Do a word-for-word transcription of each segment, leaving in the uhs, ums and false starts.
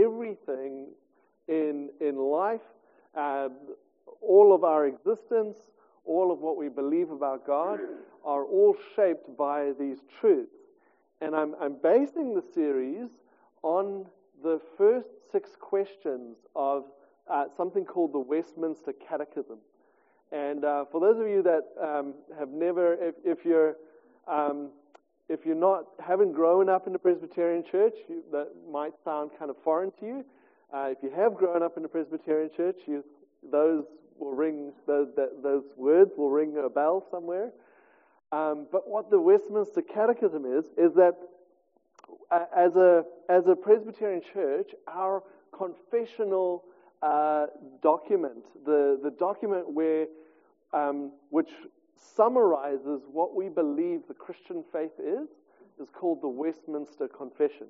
everything in in life, uh, all of our existence, all of what we believe about God, are all shaped by these truths. And I'm, I'm basing the series on the first six questions of uh, something called the Westminster Catechism. And uh, for those of you that um, have never, if, if you're um, if you're not haven't grown up in the Presbyterian Church, you, that might sound kind of foreign to you. Uh, if you have grown up in the Presbyterian Church, you, those will ring those that, those words will ring a bell somewhere. Um, but what the Westminster Catechism is is that uh, as a as a Presbyterian Church, our confessional uh, document, the the document where um, which summarizes what we believe the Christian faith is, is called the Westminster Confession.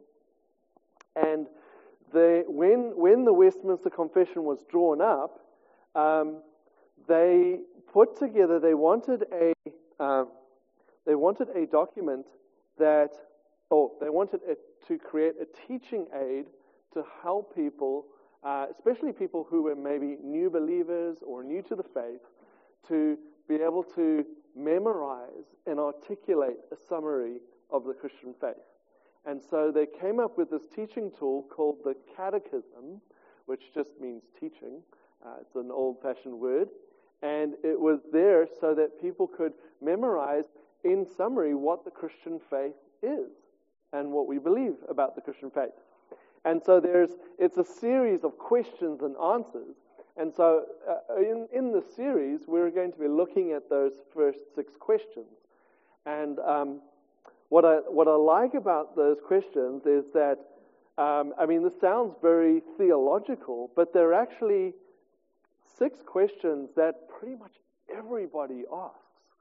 And the, when when the Westminster Confession was drawn up, um, they put together. They wanted a um, they wanted a document that, oh, they wanted it to create a teaching aid to help people, uh, especially people who were maybe new believers or new to the faith, to be able to memorize and articulate a summary of the Christian faith. And so they came up with this teaching tool called the Catechism, which just means teaching. Uh, it's an old-fashioned word. And it was there so that people could memorize, in summary, what the Christian faith is and what we believe about the Christian faith. And so there's it's a series of questions and answers. And so uh, in, in the series, we're going to be looking at those first six questions. And um, what I what I like about those questions is that, um, I mean, this sounds very theological, but they're actually six questions that pretty much everybody asks.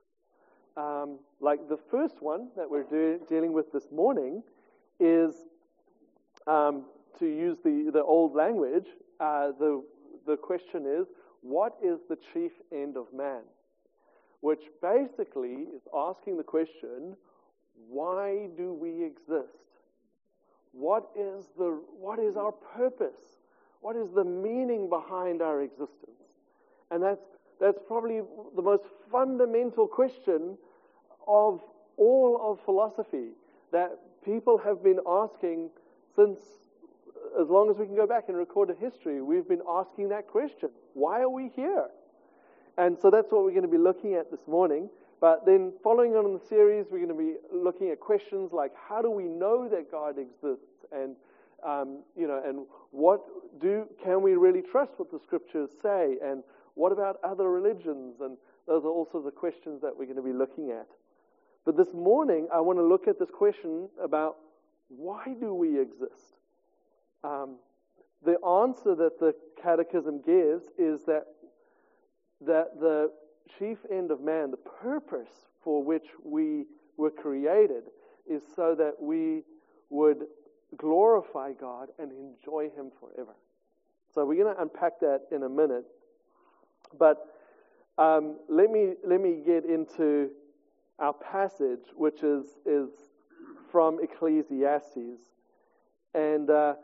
Um, like the first one that we're do, dealing with this morning is, um, to use the, the old language, uh, the The question is, what is the chief end of man? Which basically is asking the question, why do we exist? What is the what is our purpose? What is the meaning behind our existence? And that's that's probably the most fundamental question of all of philosophy that people have been asking since, as long as we can go back in recorded history, we've been asking that question. Why are we here? And so that's what we're going to be looking at this morning. But then following on in the series, we're going to be looking at questions like, how do we know that God exists? And, um, you know, and what do, can we really trust what the scriptures say? And what about other religions? And those are also the questions that we're going to be looking at. But this morning, I want to look at this question about, why do we exist? Um, the answer that the Catechism gives is that that the chief end of man, the purpose for which we were created, is so that we would glorify God and enjoy Him forever. So we're going to unpack that in a minute. But um, let me let me get into our passage, which is is from Ecclesiastes, and. Uh,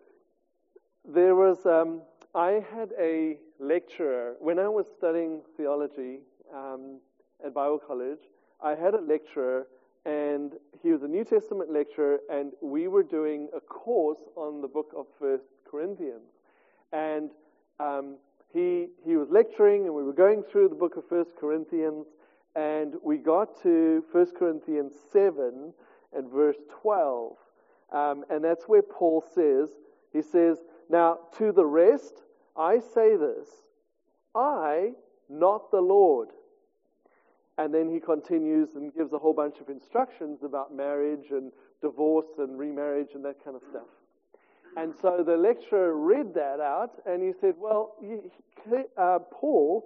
There was, um, I had a lecturer, when I was studying theology um, at Bible College, I had a lecturer, and he was a New Testament lecturer, and we were doing a course on the book of First Corinthians. And um, he he was lecturing, and we were going through the book of First Corinthians, and we got to First Corinthians seven and verse twelve. Um, and that's where Paul says, he says, "Now, to the rest, I say this, I, not the Lord." And then he continues and gives a whole bunch of instructions about marriage and divorce and remarriage and that kind of stuff. And so the lecturer read that out, and he said, well, uh, Paul,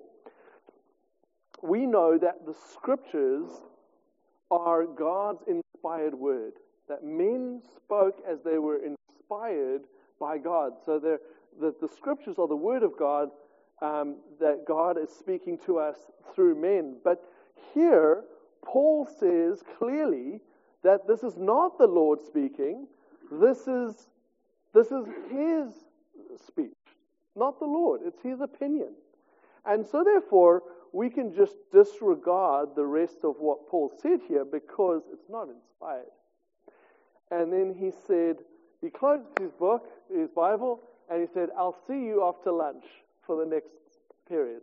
we know that the scriptures are God's inspired word, that men spoke as they were inspired by God. So the, the scriptures are the word of God, um, that God is speaking to us through men. But here, Paul says clearly that this is not the Lord speaking. This is This is his speech, not the Lord. It's his opinion. And so therefore, we can just disregard the rest of what Paul said here because it's not inspired. And then he said, he closed his book, his Bible, and he said, I'll see you after lunch for the next period.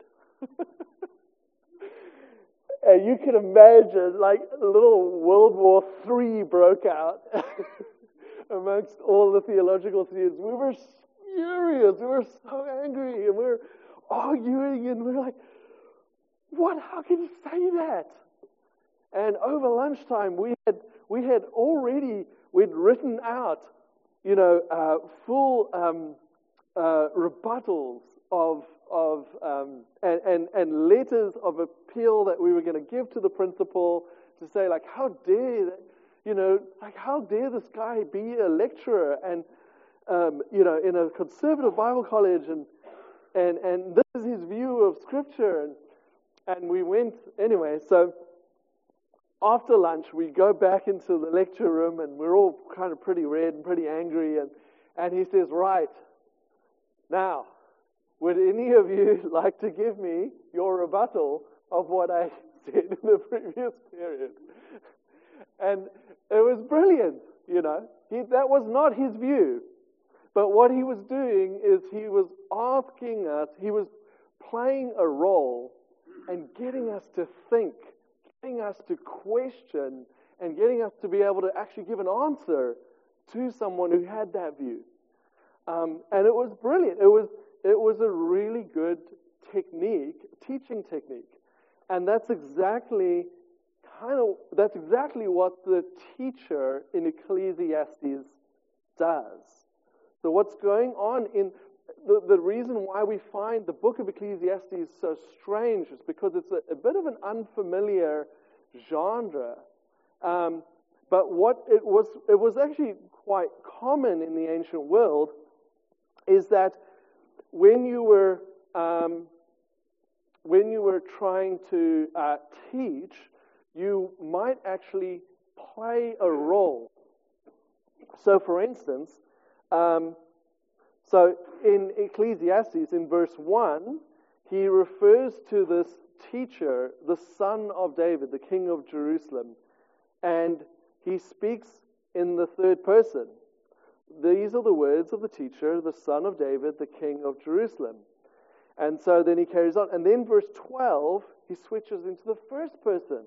And you can imagine, like, a little World War Three broke out amongst all the theological students. We were furious. We were so angry. And we were arguing. And we were like, what? How can you say that? And over lunchtime, we had we had already, we'd written out, you know, uh, full um, uh, rebuttals of of um, and, and and letters of appeal that we were going to give to the principal to say, like, how dare that, you know, like how dare this guy be a lecturer and um, you know, in a conservative Bible college, and and and this is his view of Scripture, and and we went anyway. So after lunch, we go back into the lecture room, and we're all kind of pretty red and pretty angry, and and he says, right now, would any of you like to give me your rebuttal of what I said in the previous period? And it was brilliant, you know. He, that was not his view. But what he was doing is he was asking us, he was playing a role and getting us to think, getting us to question, and getting us to be able to actually give an answer to someone who had that view. Um, and it was brilliant. It was It was a really good technique, teaching technique. And that's exactly kind of that's exactly what the teacher in Ecclesiastes does. So what's going on in the, the reason why we find the book of Ecclesiastes so strange is because it's a, a bit of an unfamiliar genre. Um, but what it was it was actually quite common in the ancient world is that when you were um, when you were trying to uh, teach, you might actually play a role. So, for instance, um, so in Ecclesiastes, in verse one, he refers to this teacher, the son of David, the king of Jerusalem, and he speaks in the third person. These are the words of the teacher, the son of David, the king of Jerusalem. And so then he carries on. And then verse twelve, he switches into the first person.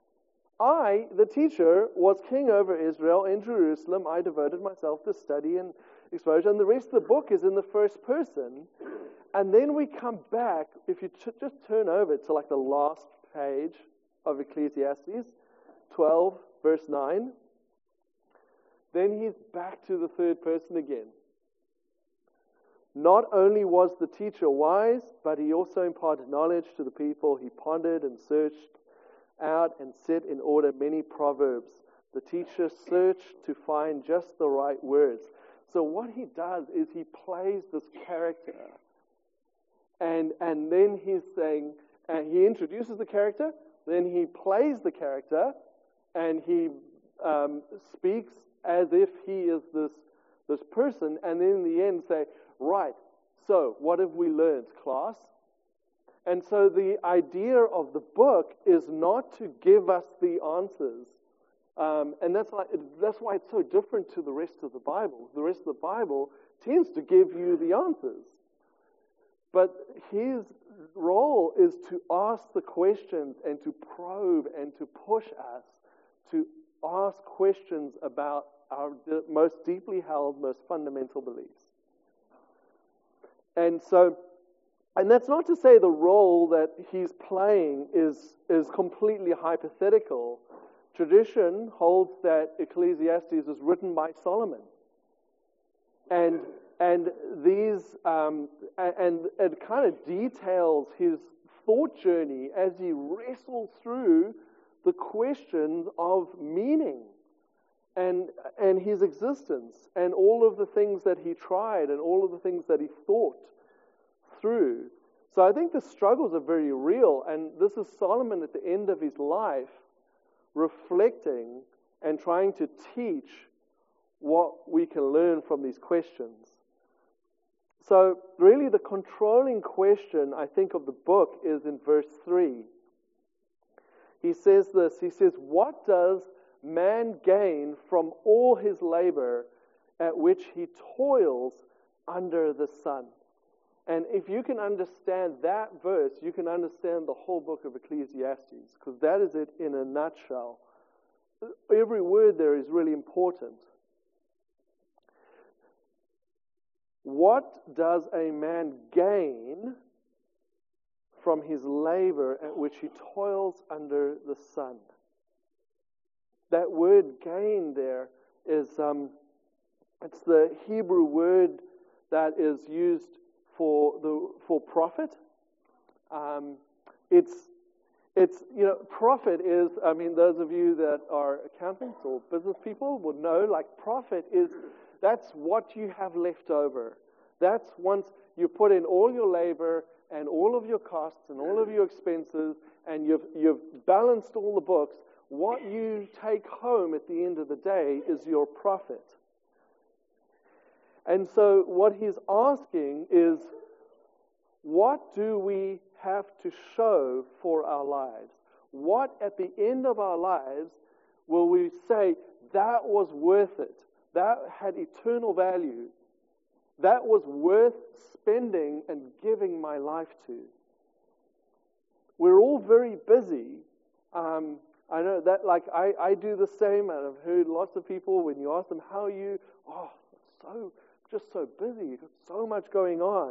I, the teacher, was king over Israel in Jerusalem. I devoted myself to study and exposure. And the rest of the book is in the first person. And then we come back, if you t- just turn over to like the last page of Ecclesiastes, twelve, verse nine. Then he's back to the third person again. Not only was the teacher wise, but he also imparted knowledge to the people. He pondered and searched out and set in order many proverbs. The teacher searched to find just the right words. So what he does is he plays this character. And, and then he's saying, and he introduces the character, then he plays the character, and he um, speaks as if he is this, this person, and then in the end say, right, so what have we learned, class? And so the idea of the book is not to give us the answers. Um, and that's why, that's why it's so different to the rest of the Bible. The rest of the Bible tends to give you the answers. But his role is to ask the questions and to probe and to push us to ask questions about our most deeply held, most fundamental beliefs. And so, and that's not to say the role that he's playing is, is completely hypothetical. Tradition holds that Ecclesiastes was written by Solomon. And and these um, and it kind of details his thought journey as he wrestles through the questions of meaning and and his existence and all of the things that he tried and all of the things that he thought through. So I think the struggles are very real, and this is Solomon at the end of his life reflecting and trying to teach what we can learn from these questions. So really the controlling question, I think, of the book is in verse three. He says this, he says, "What does man gain from all his labor at which he toils under the sun?" And if you can understand that verse, you can understand the whole book of Ecclesiastes, because that is it in a nutshell. Every word there is really important. What does a man gain from his labor at which he toils under the sun? That word gain there is, um, it's the Hebrew word that is used for the for profit. Um, it's it's you know profit is, I mean, those of you that are accountants or business people would know, like, profit is, that's what you have left over. That's once you put in all your labor and all of your costs and all of your expenses, and you've you've balanced all the books. What you take home at the end of the day is your profit. And so what he's asking is, what do we have to show for our lives? What at the end of our lives will we say, that was worth it? That had eternal value. That was worth spending and giving my life to. We're all very busy. Um, I know that, like, I, I do the same, and I've heard lots of people, when you ask them, how are you? Oh, so, just so busy. You've got so much going on.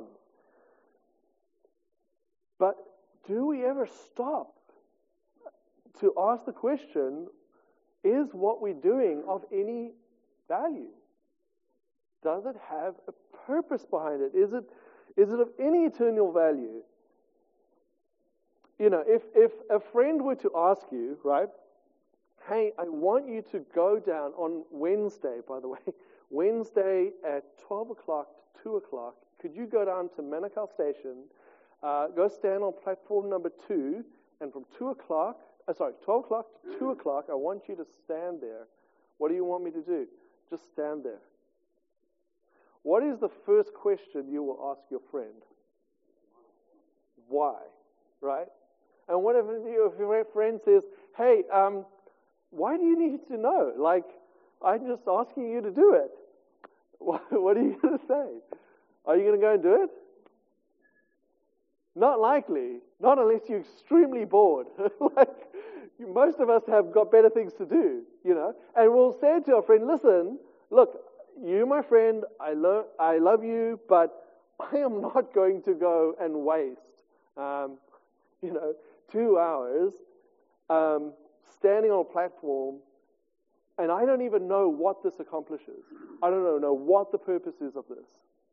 But do we ever stop to ask the question, is what we're doing of any value? Does it have a purpose behind it? Is it is it of any eternal value? You know, if, if a friend were to ask you, right, hey, I want you to go down on Wednesday, by the way, Wednesday at twelve o'clock to two o'clock, could you go down to Manukau Station, uh, go stand on platform number two, and from two o'clock, uh, sorry, twelve o'clock to two o'clock, I want you to stand there. What do you want me to do? Just stand there. What is the first question you will ask your friend? Why? Right? And what if, if your friend says, hey, um, why do you need to know? Like, I'm just asking you to do it. What, what are you going to say? Are you going to go and do it? Not likely. Not unless you're extremely bored. Like, most of us have got better things to do, you know. And we'll say to our friend, listen, look, you, my friend, I, lo- I love you, but I am not going to go and waste, um, you know, two hours um, standing on a platform, and I don't even know what this accomplishes. I don't know what the purpose is of this.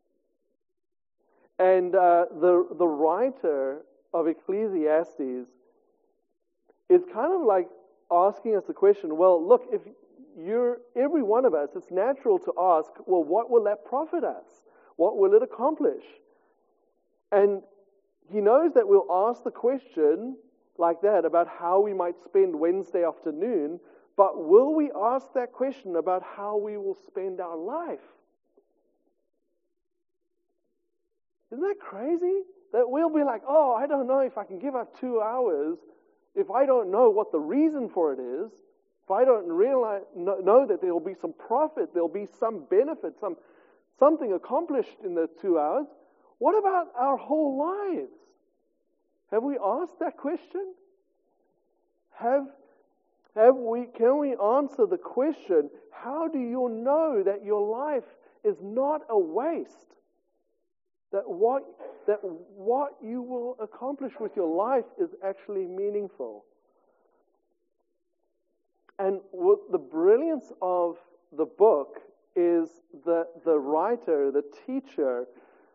And uh, the the writer of Ecclesiastes is kind of like asking us the question, well, look, if you're, every one of us, it's natural to ask, well, what will that profit us? What will it accomplish? And he knows that we'll ask the question like that about how we might spend Wednesday afternoon, but will we ask that question about how we will spend our life? Isn't that crazy? That we'll be like, oh, I don't know if I can give up two hours if I don't know what the reason for it is. If I don't realize, know that there will be some profit, there will be some benefit, some something accomplished in the two hours, what about our whole lives? Have we asked that question? Have, have we? Can we answer the question, how do you know that your life is not a waste? That what, that what you will accomplish with your life is actually meaningful? And what the brilliance of the book is that the writer, the teacher,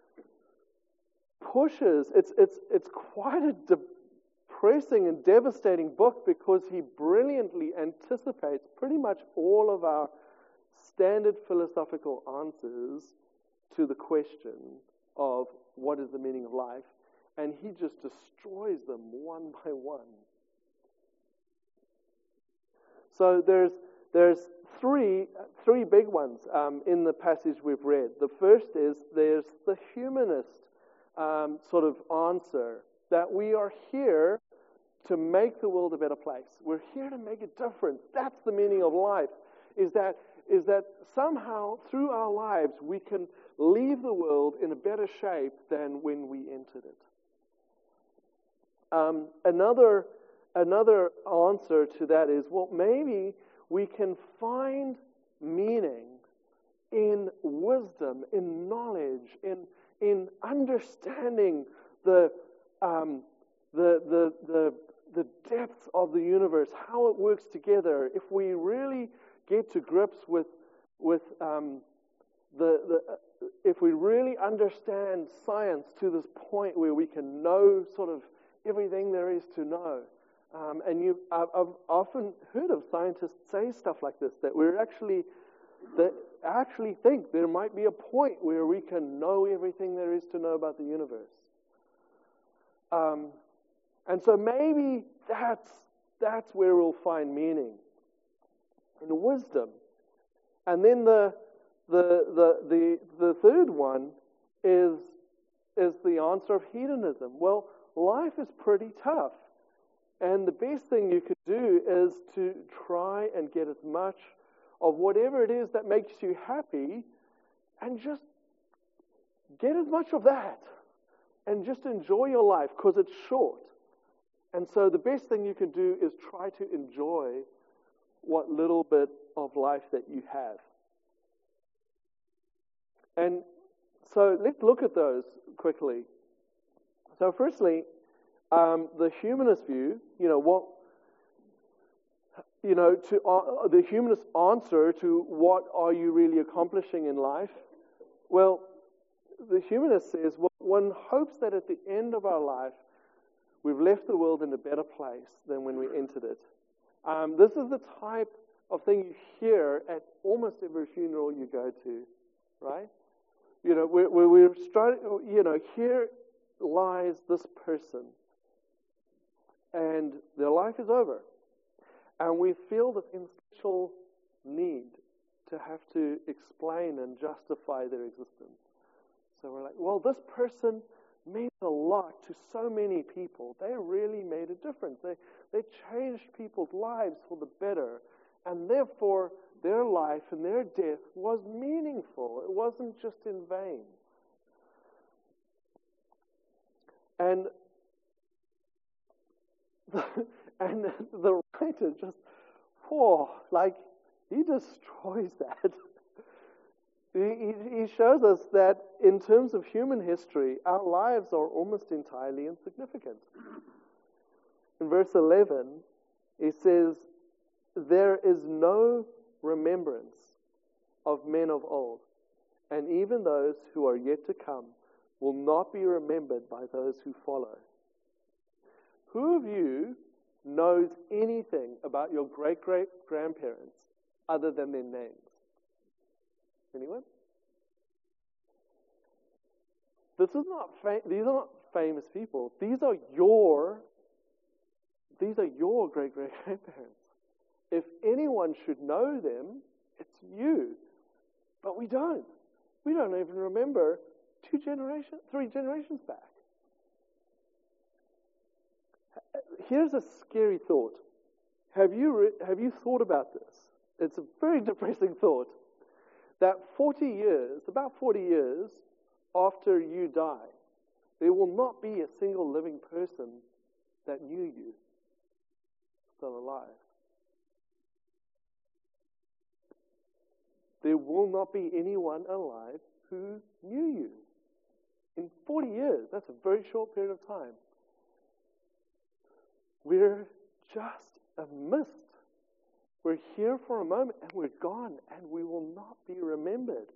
pushes, it's it's it's quite a depressing and devastating book, because he brilliantly anticipates pretty much all of our standard philosophical answers to the question of what is the meaning of life, and he just destroys them one by one. So there's there's three three big ones um, in the passage we've read. The first is there's the humanist um, sort of answer that we are here to make the world a better place. We're here to make a difference. That's the meaning of life. Is that is that somehow through our lives we can leave the world in a better shape than when we entered it. Um, another another answer to that is, well, maybe we can find meaning in wisdom, in knowledge, in in understanding the um, the the the the depths of the universe, how it works together. If we really get to grips with with um, the the uh, if we really understand science to this point where we can know sort of everything there is to know. Um, and you, I've, I've often heard of scientists say stuff like this, that we're actually, that actually think there might be a point where we can know everything there is to know about the universe. Um, and so maybe that's that's where we'll find meaning in wisdom. And then the the the the the third one is is the answer of hedonism. Well, life is pretty tough. And the best thing you could do is to try and get as much of whatever it is that makes you happy and just get as much of that and just enjoy your life because it's short. And so the best thing you can do is try to enjoy what little bit of life that you have. And so let's look at those quickly. So firstly, Um, the humanist view, you know, what, you know, to uh, the humanist answer to what are you really accomplishing in life? Well, the humanist says, well, one hopes that at the end of our life, we've left the world in a better place than when we entered it. Um, this is the type of thing you hear at almost every funeral you go to, right? You know, we're, we're, we're starting, you know, here lies this person. And their life is over. And we feel the essential need to have to explain and justify their existence. So we're like, well, this person means a lot to so many people. They really made a difference. They, they changed people's lives for the better. And therefore, their life and their death was meaningful. It wasn't just in vain. And and the writer just, whoa, like, he destroys that. he, he shows us that in terms of human history, our lives are almost entirely insignificant. In verse eleven, he says, there is no remembrance of men of old, and even those who are yet to come will not be remembered by those who follow. Who of you knows anything about your great-great-grandparents other than their names? Anyone? This is not fam- these are not famous people. These are your these are your great-great-grandparents. If anyone should know them, it's you. But we don't. We don't even remember two generations, three generations back. Here's a scary thought. Have you re- have you thought about this? It's a very depressing thought. That forty years, about forty years after you die, there will not be a single living person that knew you still alive. There will not be anyone alive who knew you. In forty years, that's a very short period of time. We're just a mist. We're here for a moment and we're gone and we will not be remembered.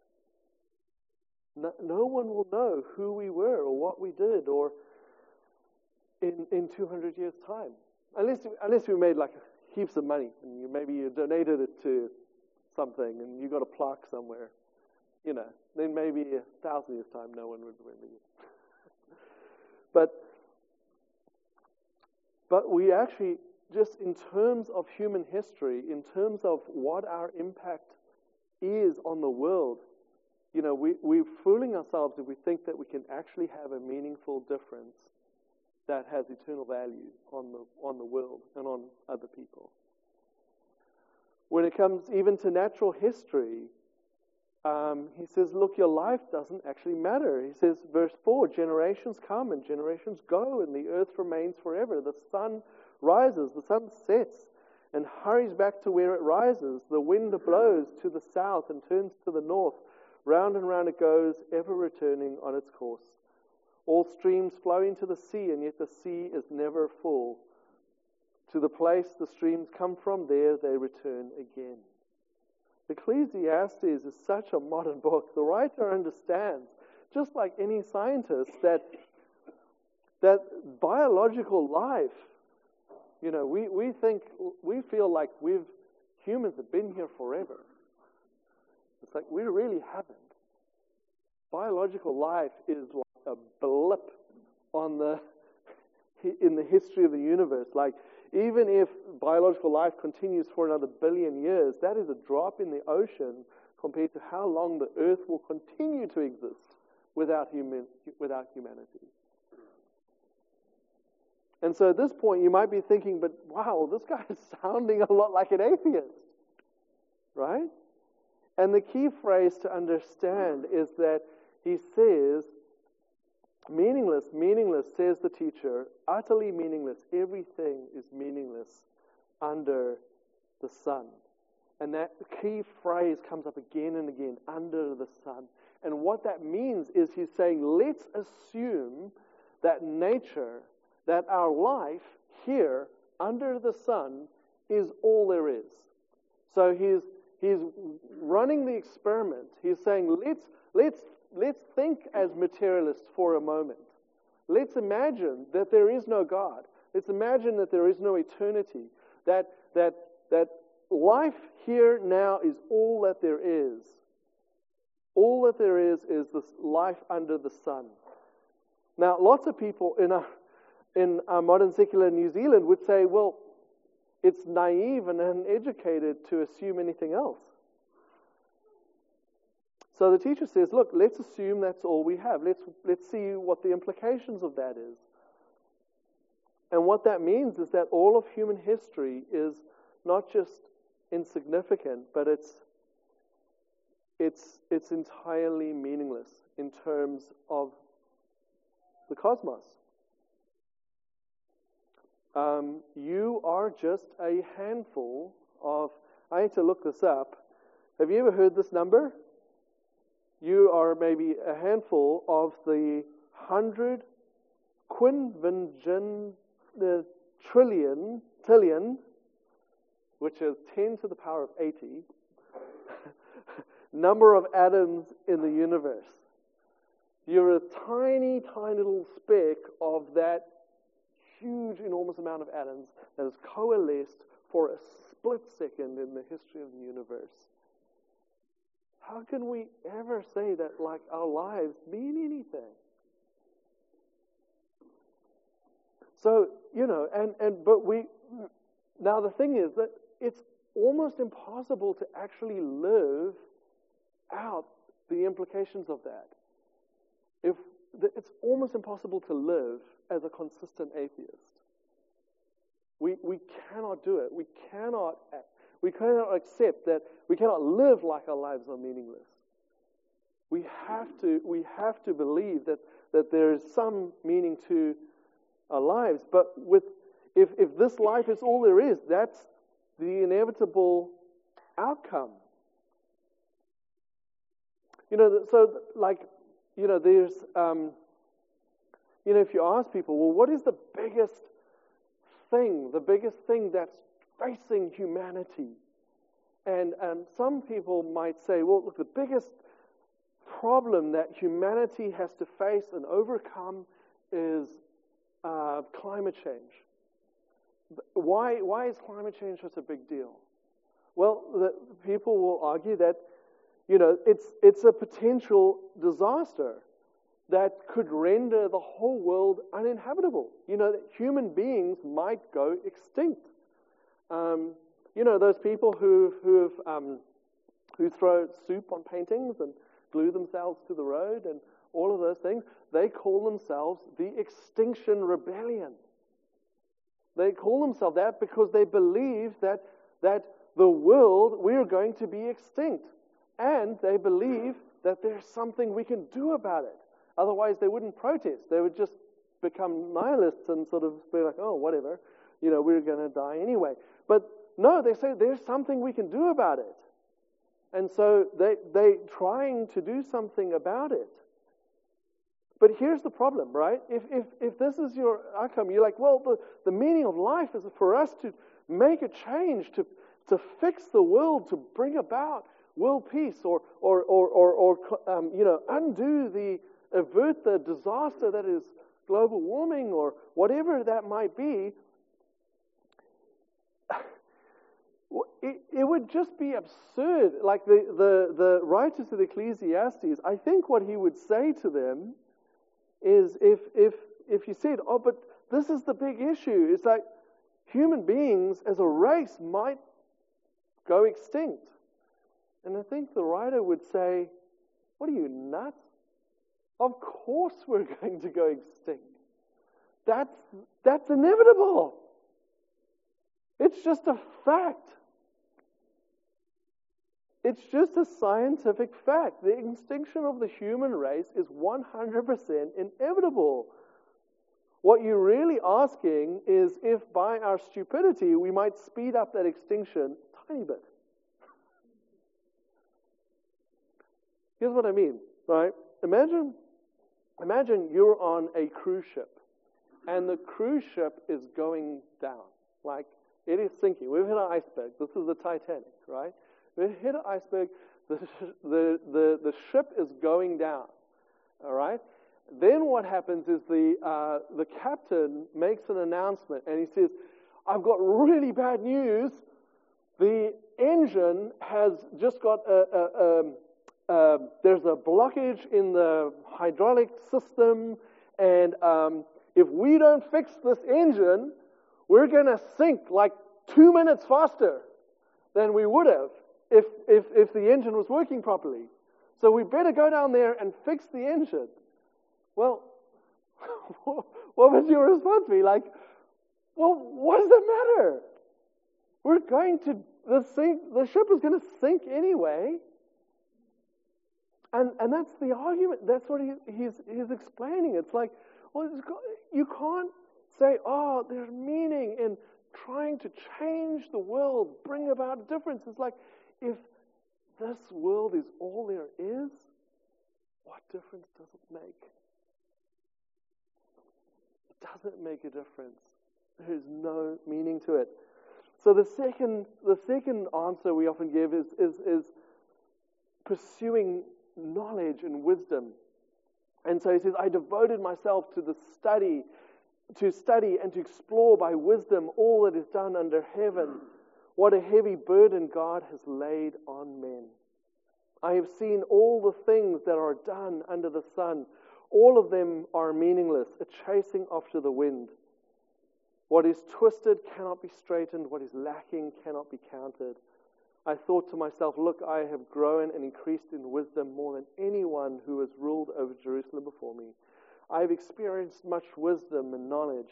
No, no one will know who we were or what we did or in, in two hundred years' time. Unless, unless we made like heaps of money and you, maybe you donated it to something and you got a plaque somewhere. You know, then maybe a thousand years' time no one would remember you. but But we actually just in terms of human history, in terms of what our impact is on the world, you know, we, we're fooling ourselves if we think that we can actually have a meaningful difference that has eternal value on the on the world and on other people. When it comes even to natural history, um, he says, look, your life doesn't actually matter. He says, verse four, generations come and generations go, and the earth remains forever. The sun rises, the sun sets, and hurries back to where it rises. The wind blows to the south and turns to the north. Round and round it goes, ever returning on its course. All streams flow into the sea, and yet the sea is never full. To the place the streams come from, there they return again. Ecclesiastes is such a modern book. The writer understands, just like any scientist, that that biological life, you know, we, we think, we feel like we've, humans have been here forever. It's like we really haven't. Biological life is like a blip on the in the history of the universe. Like, even if biological life continues for another billion years, that is a drop in the ocean compared to how long the earth will continue to exist without human without humanity. And so at this point, you might be thinking, but wow, this guy is sounding a lot like an atheist, right? And the key phrase to understand is that he says, meaningless, meaningless, says the teacher, utterly meaningless. Everything is meaningless under the sun. And that key phrase comes up again and again, under the sun. And what that means is he's saying, let's assume that nature, that our life here under the sun is all there is. So he's he's running the experiment. He's saying, let's let's let's think as materialists for a moment. Let's imagine that there is no God. Let's imagine that there is no eternity. That that that life here now is all that there is. All that there is is this life under the sun. Now, lots of people in our in our modern secular New Zealand would say, well, it's naive and uneducated to assume anything else. So the teacher says, look, let's assume that's all we have. Let's let's see what the implications of that is. And what that means is that all of human history is not just insignificant, but it's it's it's entirely meaningless in terms of the cosmos. Um, you are just a handful of, I had to look this up. Have you ever heard this number? You are maybe a handful of the hundred quinquagin the trillion, trillion, which is ten to the power of eighty, number of atoms in the universe. You're a tiny, tiny little speck of that huge, enormous amount of atoms that has coalesced for a split second in the history of the universe. How can we ever say that, like, our lives mean anything? So, you know, and, and but we, now the thing is that it's almost impossible to actually live out the implications of that. If it's almost impossible to live as a consistent atheist. We we cannot do it. We cannot we cannot accept that we cannot live like our lives are meaningless. We have to we have to believe that, that there is some meaning to our lives. But with if if this life is all there is, that's the inevitable outcome. You know, so like you know, there's um, You know, if you ask people, well, what is the biggest thing, the biggest thing that's facing humanity? And and some people might say, well, look, the biggest problem that humanity has to face and overcome is uh, climate change. Why why is climate change such a big deal? Well, the, people will argue that, you know, it's it's a potential disaster that could render the whole world uninhabitable. You know, that human beings might go extinct Um, you know, those people who who um, who throw soup on paintings and glue themselves to the road and all of those things, they call themselves the Extinction Rebellion. They call themselves that because they believe that that the world, we're going to be extinct. And they believe that there's something we can do about it. Otherwise, they wouldn't protest. They would just become nihilists and sort of be like, oh, whatever, you know, we're going to die anyway. But no, they say there's something we can do about it. And so they, they're trying to do something about it. But here's the problem, right? If if if this is your outcome, you're like, well, the, the meaning of life is for us to make a change, to, to fix the world, to bring about world peace, or or or or, or um, you know, undo the, avert the disaster that is global warming, or whatever that might be. It, it would just be absurd. Like the, the, the writers of Ecclesiastes, I think what he would say to them is if if if you said, oh, but this is the big issue. It's like human beings as a race might go extinct. And I think the writer would say, what are you, nuts? Of course we're going to go extinct. That's that's inevitable. It's just a fact. It's just a scientific fact. The extinction of the human race is one hundred percent inevitable. What you're really asking is if by our stupidity we might speed up that extinction a tiny bit. Here's what I mean, right? Imagine, imagine you're on a cruise ship and the cruise ship is going down. Like, it is sinking. We've hit an iceberg. This is the Titanic, right? We hit an iceberg, the, the, the, the ship is going down, all right? Then what happens is the, uh, the captain makes an announcement, and he says, I've got really bad news. The engine has just got a, a, a, a there's a blockage in the hydraulic system, and um, if we don't fix this engine, we're going to sink like two minutes faster than we would have if, if, if the engine was working properly. So we better go down there and fix the engine. Well, what would your response be? Like, well, what does that matter? We're going to, the, sink, the ship is going to sink anyway. And and that's the argument. That's what he, he's, he's explaining. It's like, well, it's, you can't say, oh, there's meaning in trying to change the world, bring about a difference. It's like, if this world is all there is, what difference does it make? It doesn't make a difference. There is no meaning to it. So the second, the second answer we often give is, is, is pursuing knowledge and wisdom. And so he says, I devoted myself to the study, to study and to explore by wisdom all that is done under heaven. What a heavy burden God has laid on men. I have seen all the things that are done under the sun. All of them are meaningless, a chasing after the wind. What is twisted cannot be straightened. What is lacking cannot be counted. I thought to myself, look, I have grown and increased in wisdom more than anyone who has ruled over Jerusalem before me. I have experienced much wisdom and knowledge.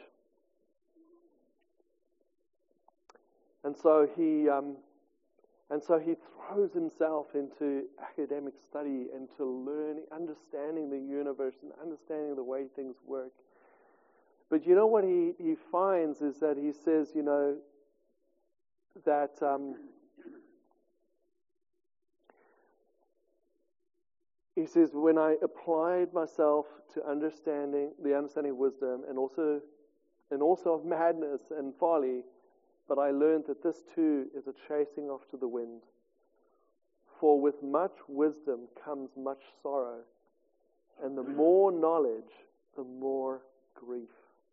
And so he, um, and so he throws himself into academic study and to learning, understanding the universe and understanding the way things work. But you know what he, he finds is that he says, you know, that um, he says, when I applied myself to understanding the understanding of wisdom and also and also of madness and folly, but I learned that this too is a chasing after the wind. For with much wisdom comes much sorrow, and the more knowledge, the more grief.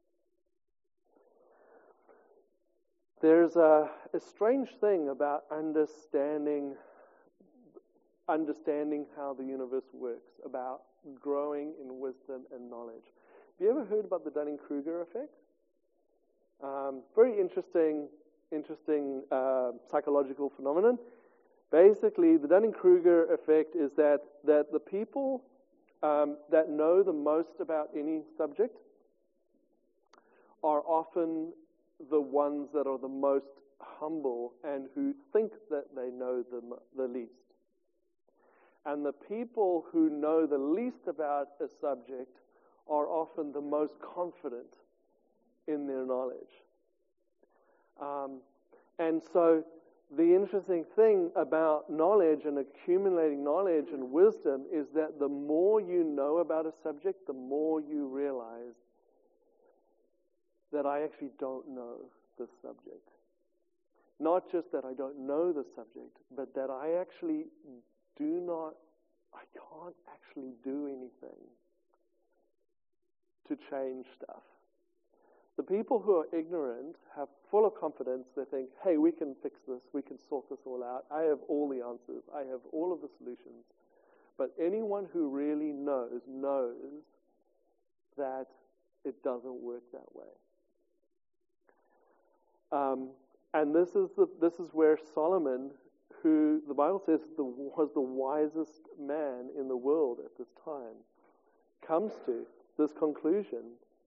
There's a, a strange thing about understanding understanding how the universe works, about growing in wisdom and knowledge. Have you ever heard about the Dunning-Kruger effect? Um, very interesting interesting uh, psychological phenomenon. Basically, the Dunning-Kruger effect is that, that the people um, that know the most about any subject are often the ones that are the most humble and who think that they know the, the least. And the people who know the least about a subject are often the most confident in their knowledge. Um, and so the interesting thing about knowledge and accumulating knowledge and wisdom is that the more you know about a subject, the more you realize that I actually don't know this subject. Not just that I don't know the subject, but that I actually do not, I can't actually do anything to change stuff. The people who are ignorant have full of confidence. They think, hey, we can fix this. We can sort this all out. I have all the answers. I have all of the solutions. But anyone who really knows, knows that it doesn't work that way. Um, and this is the this is where Solomon, who the Bible says the, was the wisest man in the world at this time, comes to this conclusion.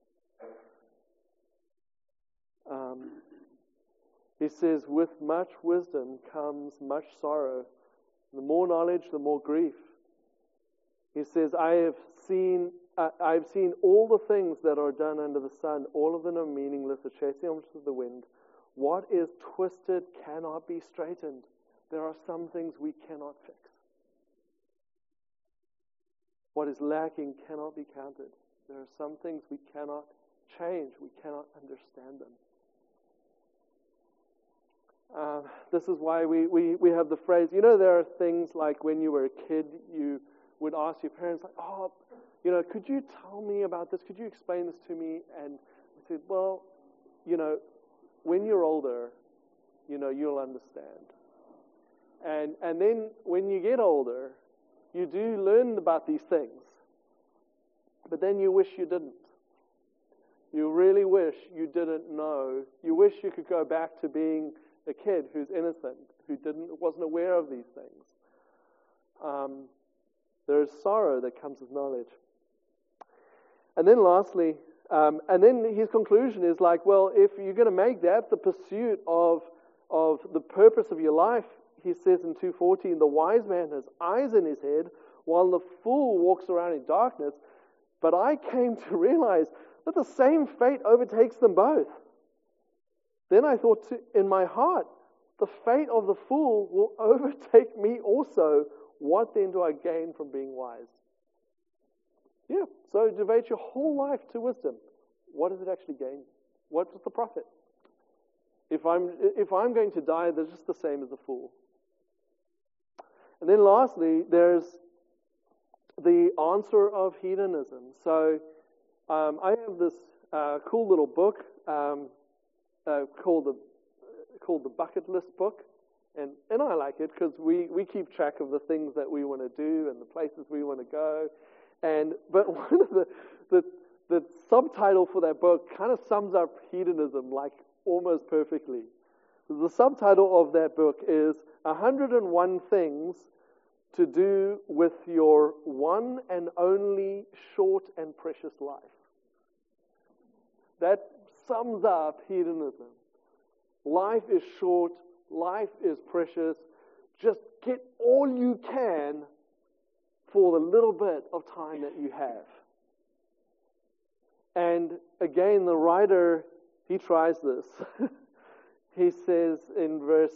Um, he says, with much wisdom comes much sorrow. The more knowledge, the more grief. He says, I have seen, uh, I've seen all the things that are done under the sun. All of them are meaningless, a chasing after the wind. What is twisted cannot be straightened. There are some things we cannot fix. What is lacking cannot be counted. There are some things we cannot change. We cannot understand them. Uh, this is why we, we, we have the phrase, you know, there are things like when you were a kid, you would ask your parents, like, oh, you know, could you tell me about this? Could you explain this to me? And I said, well, you know, when you're older, you know, you'll understand. And and then when you get older, you do learn about these things. But then you wish you didn't. You really wish you didn't know. You wish you could go back to being a kid who's innocent, who didn't wasn't aware of these things. Um, there is sorrow that comes with knowledge. And then lastly, um, and then his conclusion is like, well, if you're going to make that the pursuit of of the purpose of your life, he says in two fourteen, the wise man has eyes in his head, while the fool walks around in darkness. But I came to realize that the same fate overtakes them both. Then I thought to, in my heart, the fate of the fool will overtake me also. What then do I gain from being wise? Yeah, so devote your whole life to wisdom. What does it actually gain? What's the profit? If I'm if I'm going to die, they're just the same as a fool. And then lastly, there's the answer of hedonism. So um, I have this uh, cool little book um, uh, called the called the Bucket List Book, and and I like it because we, we keep track of the things that we want to do and the places we want to go. And but one of the the the subtitle for that book kind of sums up hedonism like almost perfectly. The subtitle of that book is one hundred and one Things to Do with Your One and Only Short and Precious Life. That sums up hedonism. Life is short, life is precious. Just get all you can for the little bit of time that you have. And again, the writer, he tries this. He says in verse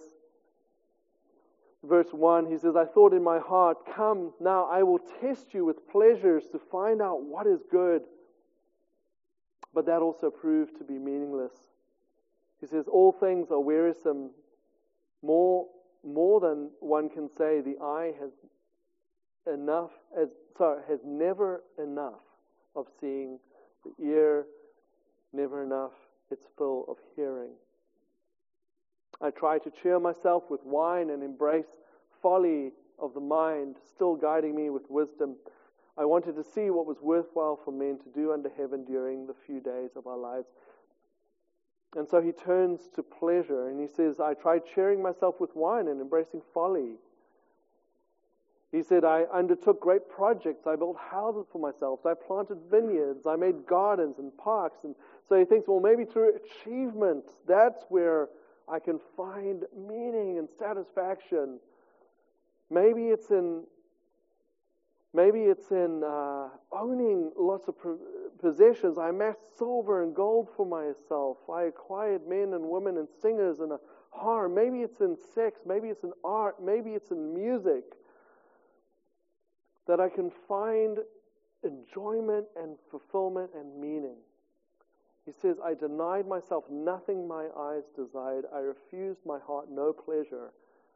verse one, he says, I thought in my heart, come, now I will test you with pleasures to find out what is good. But that also proved to be meaningless. He says, all things are wearisome. More, more than one can say, the eye has enough, as sorry, has never enough of seeing, the ear never enough, its fill of hearing. I try to cheer myself with wine and embrace folly of the mind, still guiding me with wisdom. I wanted to see what was worthwhile for men to do under heaven during the few days of our lives. And so he turns to pleasure and he says, I tried cheering myself with wine and embracing folly. He said, I undertook great projects. I built houses for myself. I planted vineyards. I made gardens and parks. And so he thinks, well, maybe through achievement, that's where I can find meaning and satisfaction. Maybe it's in, maybe it's in uh, owning lots of possessions. I amassed silver and gold for myself. I acquired men and women and singers and a harem. Maybe it's in sex. Maybe it's in art. Maybe it's in music. That I can find enjoyment and fulfillment and meaning. He says, I denied myself nothing my eyes desired. I refused my heart no pleasure.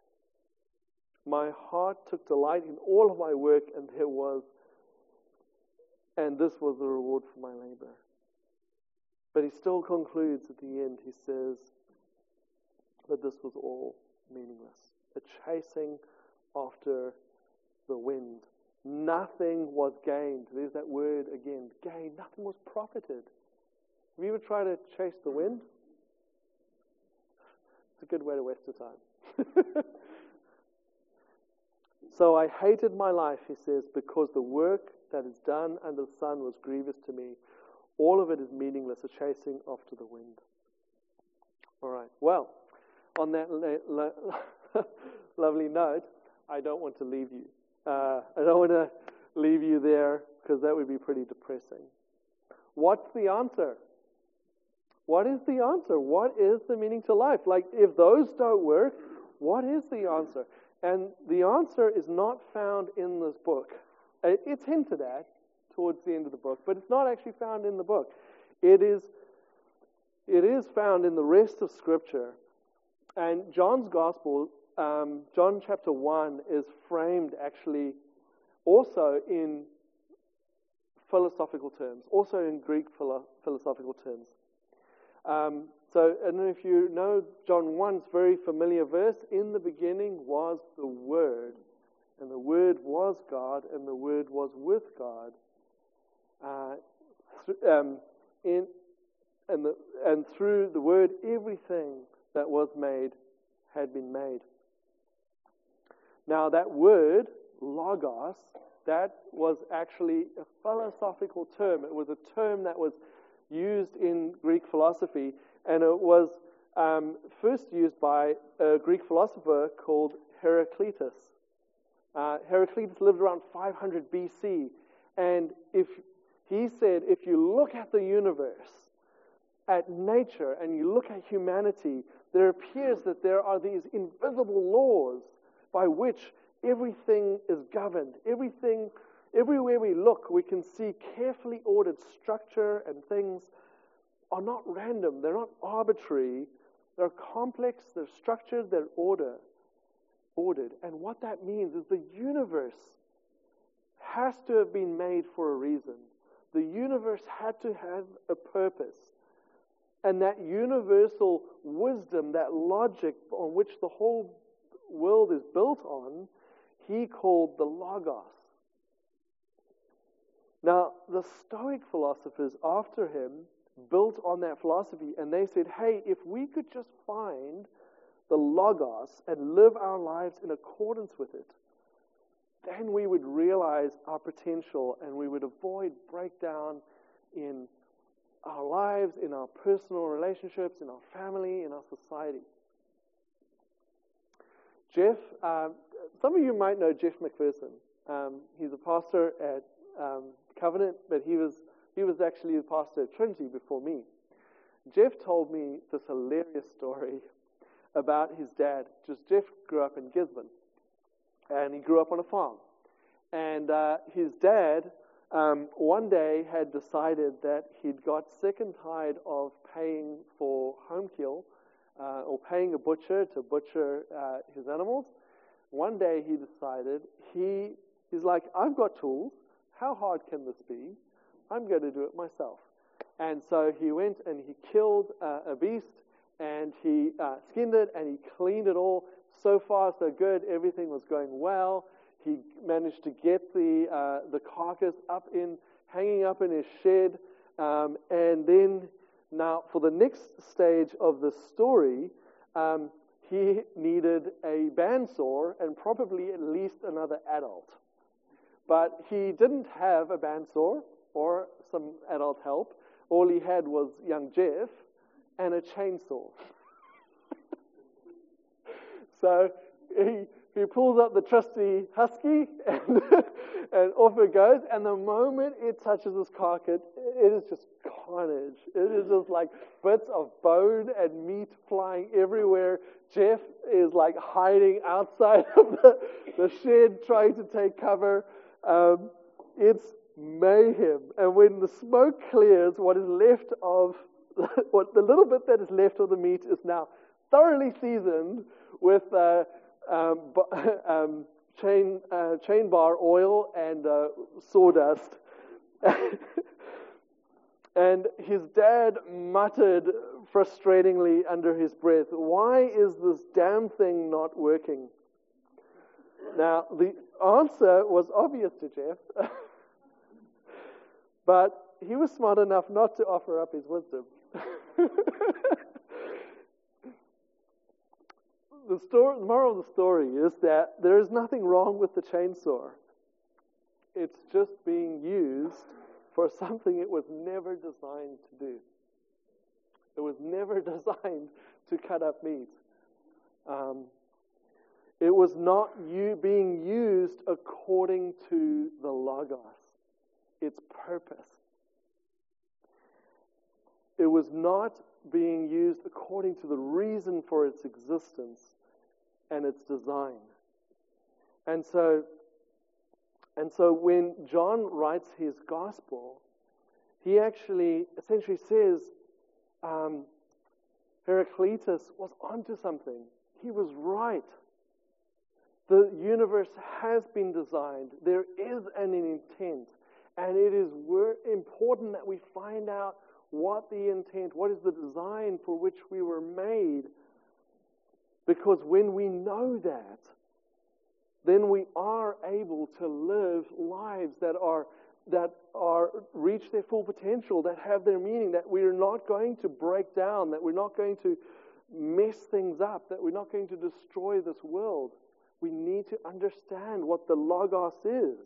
My heart took delight in all of my work, and there was, and this was the reward for my labor. But he still concludes at the end, he says that this was all meaningless. A chasing after the wind. Nothing was gained. There's that word again, gain. Nothing was profited. Have you ever tried to chase the wind? It's a good way to waste your time. So I hated my life, he says, because the work that is done under the sun was grievous to me. All of it is meaningless, a chasing after the wind. All right. Well, on that la- la- lovely note, I don't want to leave you. Uh, I don't want to leave you there because that would be pretty depressing. What's the answer? What is the answer? What is the meaning to life? Like, if those don't work, what is the answer? And the answer is not found in this book. It's hinted at towards the end of the book, but it's not actually found in the book. It is, it is found in the rest of Scripture. And John's Gospel, um, John chapter one, is framed actually also in philosophical terms, also in Greek philo- philosophical terms. Um, so, I don't know if you know John one's very familiar verse. In the beginning was the Word, and the Word was God, and the Word was with God. Uh, th- um, in and the and through the Word, everything that was made had been made. Now, that word logos, that was actually a philosophical term. It was a term that was used in Greek philosophy, and it was um, first used by a Greek philosopher called Heraclitus. Uh, Heraclitus lived around five hundred B C, and if he said, if you look at the universe, at nature, and you look at humanity, there appears that there are these invisible laws by which everything is governed. Everything, everywhere we look, we can see carefully ordered structure, and things are not random. They're not arbitrary. They're complex. They're structured. They're order, ordered. And what that means is the universe has to have been made for a reason. The universe had to have a purpose. And that universal wisdom, that logic on which the whole world is built on, he called the Logos. Now, the Stoic philosophers after him built on that philosophy, and they said, hey, if we could just find the Logos and live our lives in accordance with it, then we would realize our potential and we would avoid breakdown in our lives, in our personal relationships, in our family, in our society. Jeff, um, some of you might know Jeff McPherson. Um, he's a pastor at um, Covenant, but he was he was actually the pastor at Trinity before me. Jeff told me this hilarious story about his dad. Just Jeff grew up in Gisborne, and he grew up on a farm. And uh, his dad um, one day had decided that he'd got sick and tired of paying for home kill, uh, or paying a butcher to butcher uh, his animals. One day he decided, he he's like, I've got tools. How hard can this be? I'm going to do it myself. And so he went and he killed uh, a beast, and he uh, skinned it, and he cleaned it all. So far, so good. Everything was going well. He managed to get the uh, the carcass up in, hanging up in his shed, um, and then Now, for the next stage of the story, um, he needed a bandsaw and probably at least another adult. But he didn't have a bandsaw or some adult help. All he had was young Jeff and a chainsaw. So he, he pulls up the trusty Husky and, and off it goes. And the moment it touches his carcass, it is just carnage. It is just like bits of bone and meat flying everywhere. Jeff is like hiding outside of the, the shed trying to take cover. Um, it's mayhem. And when the smoke clears, what is left of, what the little bit that is left of the meat is now thoroughly seasoned with uh, um, um, chain uh, chain bar oil and uh, sawdust. And his dad muttered frustratingly under his breath, "Why is this damn thing not working?" Now, the answer was obvious to Jeff, but he was smart enough not to offer up his wisdom. The, story, the moral of the story is that there is nothing wrong with the chainsaw. It's just being used for something it was never designed to do. It was never designed to cut up meat. Um, it was not you being used according to the Logos, its purpose. It was not being used according to the reason for its existence and its design. And so, and so when John writes his gospel, he actually essentially says um, Heraclitus was onto something. He was right. The universe has been designed. There is an intent. And it is important that we find out what the intent, what is the design for which we were made. Because when we know that, then we are able to live lives that are that are reach their full potential, that have their meaning, that we are not going to break down, that we're not going to mess things up, that we're not going to destroy this world. We need to understand what the Logos is.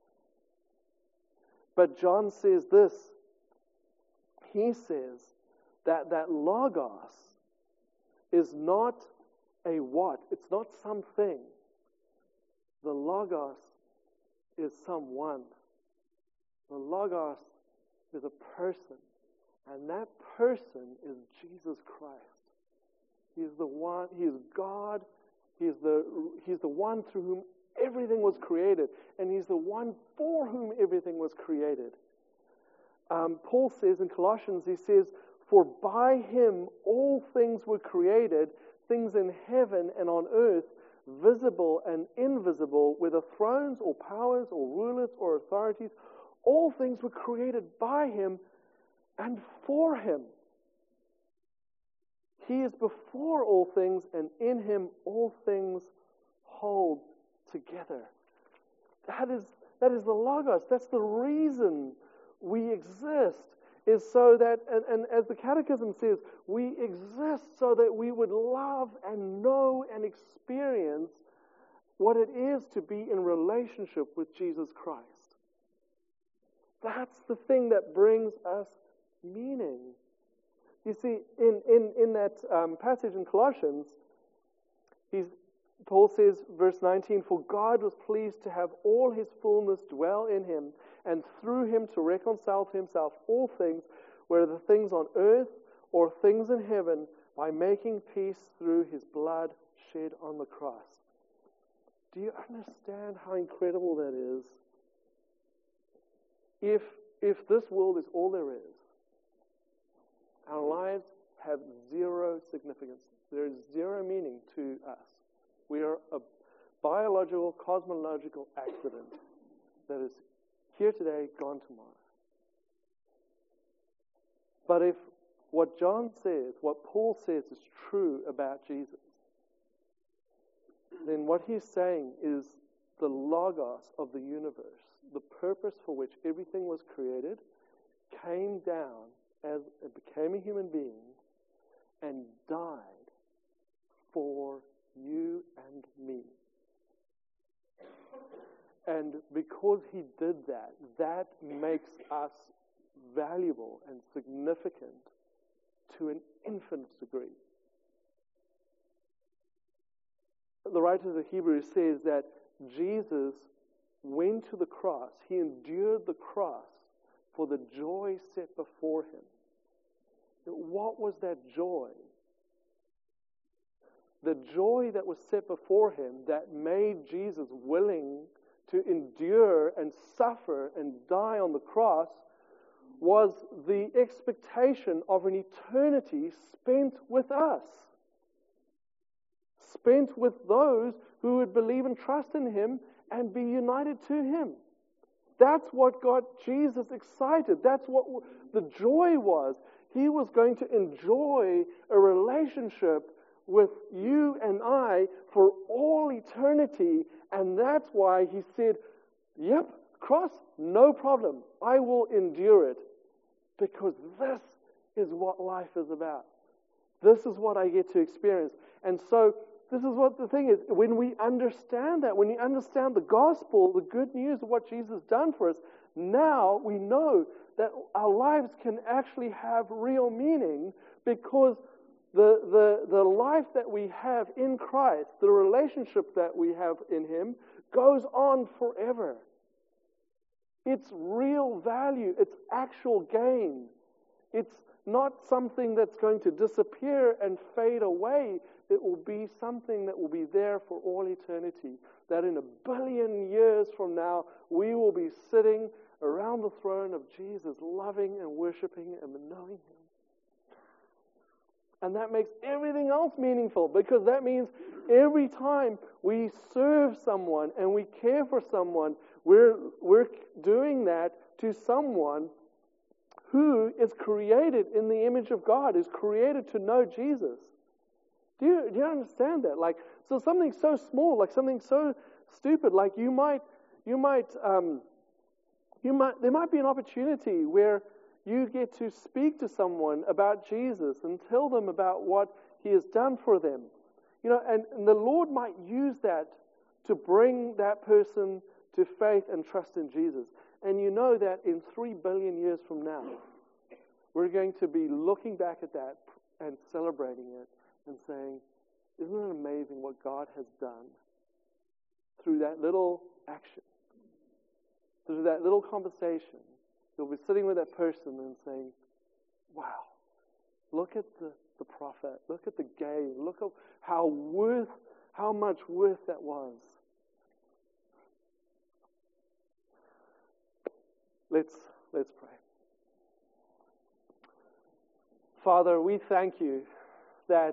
But John says this. He says that that Logos is not a what? It's not something. The Logos is someone. The Logos is a person. And that person is Jesus Christ. He is the one, He is God. He is the, He's the one through whom everything was created. And He's the one for whom everything was created. Um, Paul says in Colossians, he says, "For by Him all things were created, things in heaven and on earth, visible and invisible, whether thrones or powers or rulers or authorities, all things were created by Him and for Him. He is before all things, and in Him all things hold together." That is, that is the Logos. That's the reason we exist, is so that, and, and as the Catechism says, we exist so that we would love and know and experience what it is to be in relationship with Jesus Christ. That's the thing that brings us meaning. You see, in, in, in that um, passage in Colossians, he's, Paul says, verse nineteen, "For God was pleased to have all His fullness dwell in Him, and through Him to reconcile to Himself all things, whether things on earth or things in heaven, by making peace through His blood shed on the cross." Do you understand how incredible that is? If, if this world is all there is, our lives have zero significance. There is zero meaning to us. We are a biological, cosmological accident that is here today, gone tomorrow. But if what John says, what Paul says is true about Jesus, then what he's saying is the Logos of the universe, the purpose for which everything was created, came down as it became a human being and died for you and me. And because he did that, that makes us valuable and significant to an infinite degree. The writer of the Hebrews says that Jesus went to the cross. He endured the cross for the joy set before him. What was that joy? The joy that was set before him that made Jesus willing to endure and suffer and die on the cross was the expectation of an eternity spent with us. Spent with those who would believe and trust in him and be united to him. That's what got Jesus excited. That's what the joy was. He was going to enjoy a relationship with you and I for all eternity. And that's why he said, yep, cross, no problem. I will endure it. Because this is what life is about. This is what I get to experience. And so, this is what the thing is. When we understand that, when we understand the gospel, the good news of what Jesus has done for us, now we know that our lives can actually have real meaning because the, the, the life that we have in Christ, the relationship that we have in him, goes on forever. It's real value. It's actual gain. It's not something that's going to disappear and fade away. It will be something that will be there for all eternity. That in a billion years from now, we will be sitting around the throne of Jesus, loving and worshiping and knowing him. And that makes everything else meaningful, because that means every time we serve someone and we care for someone, we're, we're doing that to someone who is created in the image of God, is created to know Jesus. Do you, do you understand that? Like, so something so small, like something so stupid, like you might, you might, um, you might, there might be an opportunity where you get to speak to someone about Jesus and tell them about what he has done for them. You know, and, and the Lord might use that to bring that person to faith and trust in Jesus. And you know that in three billion years from now, we're going to be looking back at that and celebrating it and saying, isn't it amazing what God has done through that little action, through that little conversation? You'll be sitting with that person and saying, wow, look at the, the prophet, look at the gain, look at how worth, how much worth that was. Let's, let's pray. Father, we thank you that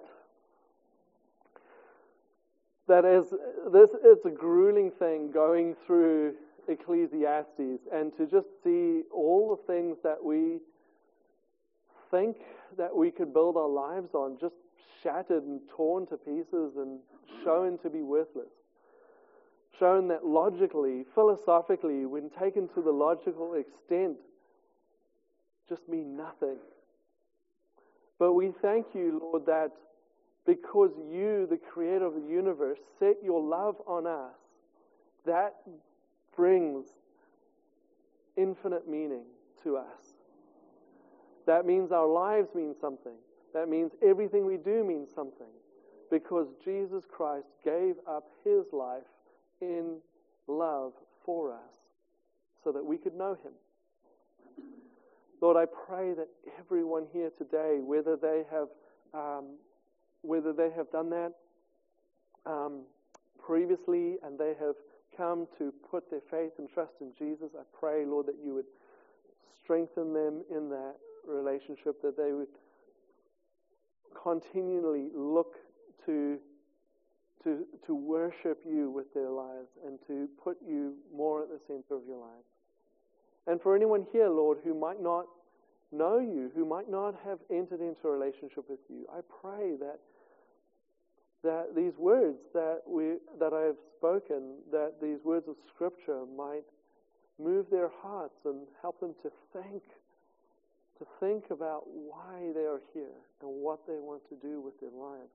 that as this it's a grueling thing going through Ecclesiastes, and to just see all the things that we think that we could build our lives on just shattered and torn to pieces and shown to be worthless. Shown that logically, philosophically, when taken to the logical extent, just mean nothing. But we thank you, Lord, that because you, the creator of the universe, set your love on us, that brings infinite meaning to us. That means our lives mean something. That means everything we do means something. Because Jesus Christ gave up his life in love for us so that we could know him. Lord, I pray that everyone here today, whether they have um, whether they have done that um, previously and they have come to put their faith and trust in Jesus, I pray, Lord, that you would strengthen them in that relationship, that they would continually look to to to worship you with their lives and to put you more at the center of your lives. And for anyone here, Lord, who might not know you, who might not have entered into a relationship with you, I pray that that these words that we that I have spoken, that these words of Scripture might move their hearts and help them to thank to think about why they are here and what they want to do with their lives.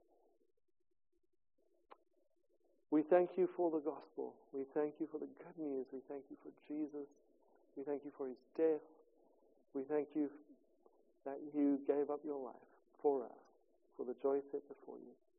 We thank you for the gospel. We thank you for the good news. We thank you for Jesus. We thank you for his death. We thank you that you gave up your life for us, for the joy set before you.